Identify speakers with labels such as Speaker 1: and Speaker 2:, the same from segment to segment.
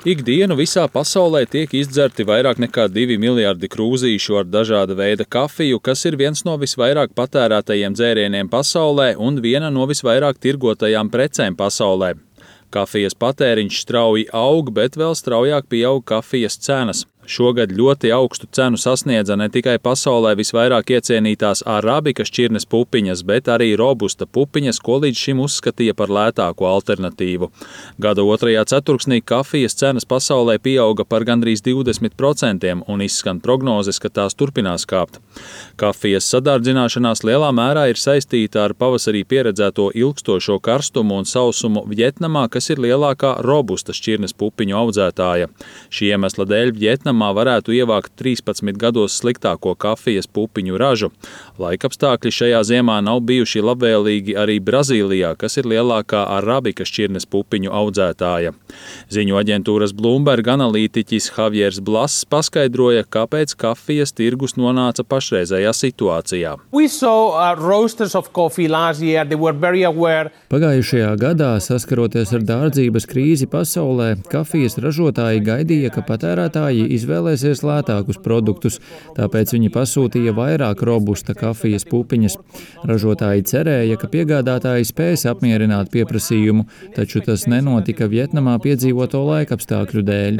Speaker 1: Ikdienu visā pasaulē tiek izdzerti vairāk nekā 2 miljardi krūzīšu ar dažāda veida kafiju, kas ir viens no visvairāk patērētajiem dzērieniem pasaulē un viena no visvairāk tirgotajām precēm pasaulē. Kafijas patēriņš strauji aug, bet vēl straujāk pieaug kafijas cenas. Šogad ļoti augstu cenu sasniedza ne tikai pasaulē visvairāk iecienītās arabikas šķirnes pupiņas, bet arī robusta pupiņas, ko līdz šim uzskatīja par lētāko alternatīvu. Gada otrajā ceturksnī kafijas cenas pasaulē pieauga par gandrīz 20% un izskan prognozes, ka tās turpinās kāpt. Kafijas sadārdzināšanās lielā mērā ir saistīta ar pavasarī pieredzēto ilgstošo karstumu un sausumu Vjetnamā, kas ir lielākā robusta šķirnes pupiņu audzētāja. Šī iemesla dēļ Vjetnamā varētu ievākt 13 gados sliktāko kafijas pupiņu ražu. Laikapstākļi šajā ziemā nav bijuši labvēlīgi arī Brazīlijā, kas ir lielākā arabikas šķirnes pupiņu audzētāja. Ziņu aģentūras Bloomberg analītiķis Javiers Blass paskaidroja, kāpēc kafijas tirgus nonāca pašreizējā situācijā.
Speaker 2: Pagājušajā gadā, saskaroties ar dārdzības krīzi pasaulē, kafijas ražotāji gaidīja, ka patērētāji izvēlēsies lētākus produktus, tāpēc viņi pasūtīja vairāk robusta kafijas pupiņas. Ražotāji cerēja, ka piegādātāji spēs apmierināt pieprasījumu, taču tas nenotika Vjetnamā piedzīvoto laikapstākļu dēļ.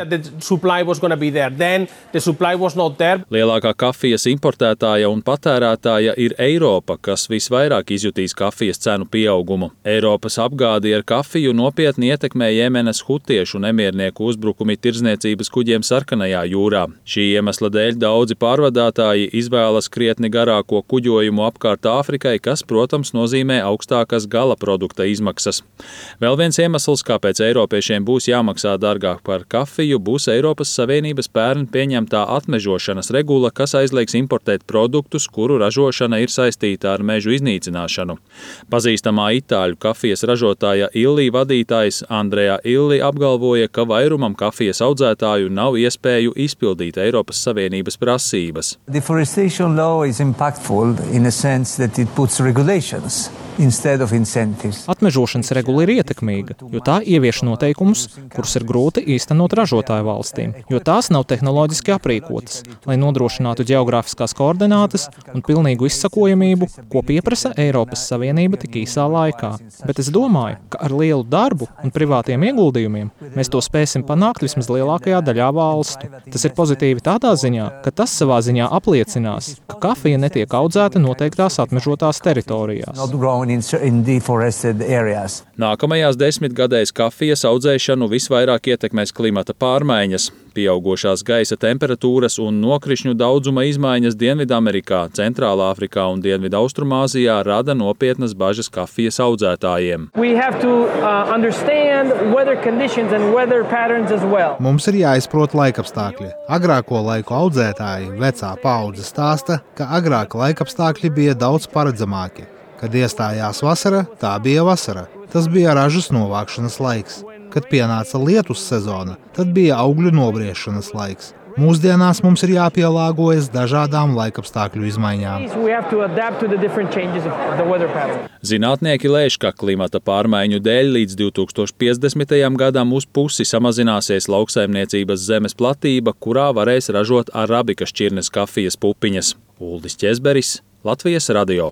Speaker 1: Lielākā kafijas importētāja un patērētāja ir Eiropa, kas visvairāk izjutīs kafijas cenu pieaugumu. Eiropas apgādi ar kafiju nopietni ietekmē Jemenas hutiešu nemiernieku uzbrukumi tirdzniecības kuģiem Sarkanajā jūrā. Šī iemesla dēļ daudzi pārvadātāji izvēlas krietni garāko kuģojumu apkārt Āfrikai, kas, protams, nozīmē augstākas gala produkta izmaksas. Vēl viens iemesls, kāpēc eiropiešiem būs jāmaksā dārgāk par kafiju, būs Eiropas Savienības pērn pieņemtā atmežošanas regula, kas aizliegs importēt produktus, kuru ražošana ir saistīta ar mežu iznīcināšanu. Pazīstamā itāļu kafijas ražotāja Illi vadītājs Andrea Illi apgalvoja, ka vairumam kafijas audzētāju nav iespēju izpildīt Eiropas Savienības prasības.
Speaker 3: Deforestation law is impactful in a sense that it puts regulations instead of incentives.
Speaker 4: Atmežošanas regula ir ietekmīga, jo tā ievieš noteikumus, kurus ir grūti īstenot ražotāju valstīm, jo tās nav tehnoloģiski aprīkotas, lai nodrošinātu ģeogrāfiskās koordinātas un pilnīgu izsakojamību, ko pieprasa Eiropas Savienība tik īsā laikā. Bet es domāju, ka ar lielu darbu un privātiem ieguldījumiem mēs to spēsim panākt vismaz lielākajā daļā valstu. Tas ir pozitīvi tādā ziņā, ka tas savā ziņā apliecinās, ka kafija netiek audzēta noteiktās atmežotās teritorijās.
Speaker 1: Nākamajās 10 gadēs kafijas audzēšanu visvairāk ietekmēs klimata pārmaiņas. Pieaugošās gaisa temperatūras un nokrišņu daudzuma izmaiņas Dienvidamerikā, Centrālā Afrikā un Dienvidaustrumāzijā rada nopietnas bažas kafijas audzētājiem.
Speaker 5: Mums ir jāizprot laikapstākļi. Agrāko laiku audzētāji, vecā paudze stāsta, ka agrāk laikapstākļi bija daudz paredzamāki. Kad iestājās vasara, tā bija vasara. Tas bija ražas novākšanas laiks. Kad pienāca lietus sezona, tad bija augļu nobriešanas laiks. Mūsdienās mums ir jāpielāgojas dažādām laikapstākļu izmaiņām.
Speaker 1: Zinātnieki lēš, ka klimata pārmaiņu dēļ līdz 2050. gadam uz pusi samazināsies lauksaimniecības zemes platība, kurā varēs ražot arabikas šķirnes kafijas pupiņas. Uldis Ķezberis, Latvijas radio.